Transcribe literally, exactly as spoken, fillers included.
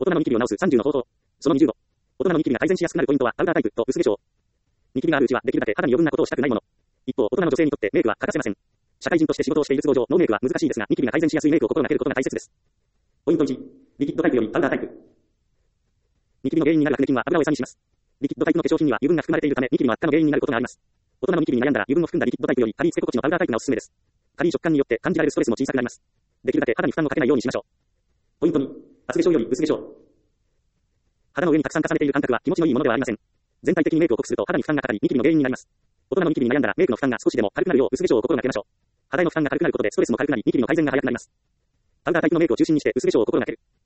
大人のニキビを治すさんじゅうの方法。そのにじゅうご。大人のニキビが改善しやすくなるポイントはパウダータイプと薄化粧。ニキビがあるうちはできるだけ肌に余分なことをしたくないもの。一方、大人の女性にとってメイクは欠かせません。社会人として仕事をしている都合上、ノーメイクは難しいですが、ニキビが改善しやすいメイクを心がけることが大切です。ポイントいち。リキッドタイプよりパウダータイプ。ニキビの原因になるアクネ菌は油を餌にします。リキッドタイプの化粧品には油分が含まれているため、ニキビの悪化の原因になることがあります。大人のニキビに悩んだら油分を含んだリキッドタイプよりカリーつけ心地のパウダータイプがおすすめです。カリー食感によって感じられるストレスも小さくなります。できるだけ肌に負担をかけないようにしましょう。ポイントに。厚化粧より薄化粧。肌の上にたくさん重ねている感覚は気持ちのいいものではありません。全体的にメイクを濃くすると肌に負担がかかり、ニキビの原因になります。大人のニキビに悩んだらメイクの負担が少しでも軽くなるよう薄化粧を心がけましょう。肌への負担が軽くなることでストレスも軽くなり、ニキビの改善が早くなります。パウダータイプのメイクを中心にして薄化粧を心がける。